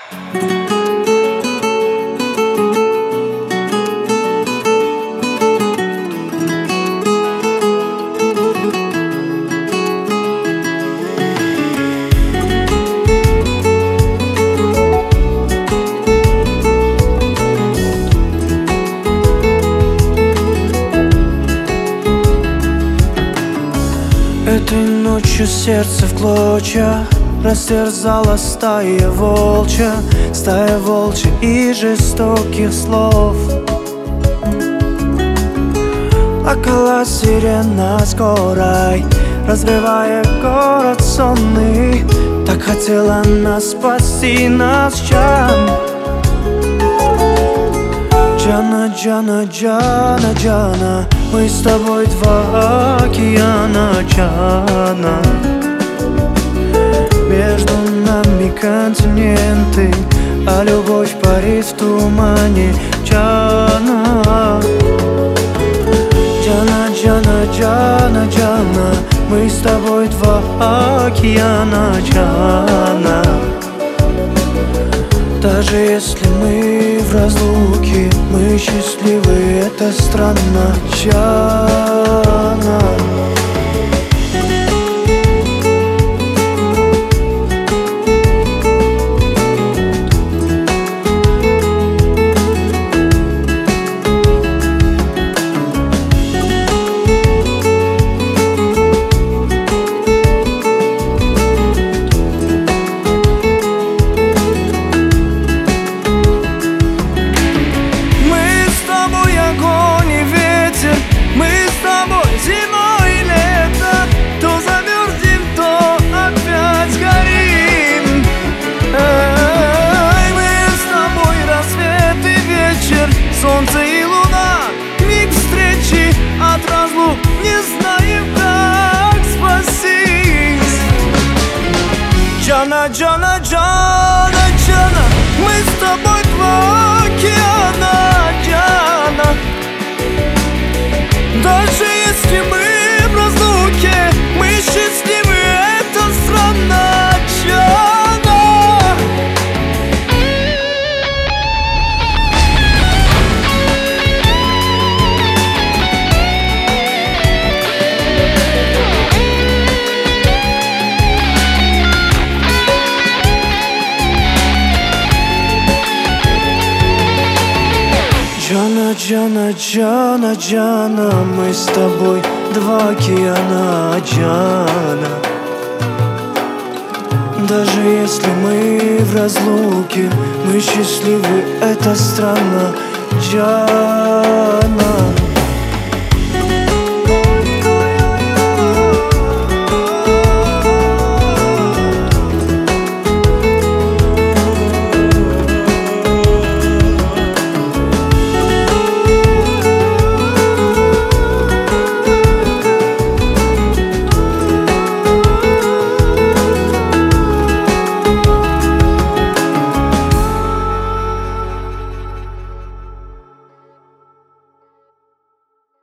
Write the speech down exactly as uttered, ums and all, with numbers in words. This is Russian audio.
Этой ночью сердце в клочья растерзала стая волчья, стая волчья и жестоких слов. Плакала сирена скорой, разрывая город сонный. Так хотела нас спасти, нас Джан. Джана, Джана, Джана, Джана, мы с тобой два океана, Джана. Между нами континенты, а любовь парит в тумане, Джана. Джана, Джана, Джана, Джана, мы с тобой два океана, Джана. Даже если мы в разлуке, мы счастливы, это странно, Джана. Солнце и луна, миг встречи, от разлук не знаем, как спастись. Джана, Джана, Джана, Джана, мы с тобой два океана, Джана. Даже если мы в разлуке, мы счастливы, это странно, Джана. Джана, Джана, Джана, Джана, мы с тобой два океана, Джана. Даже если мы в разлуке, мы счастливы, это странно, Джана.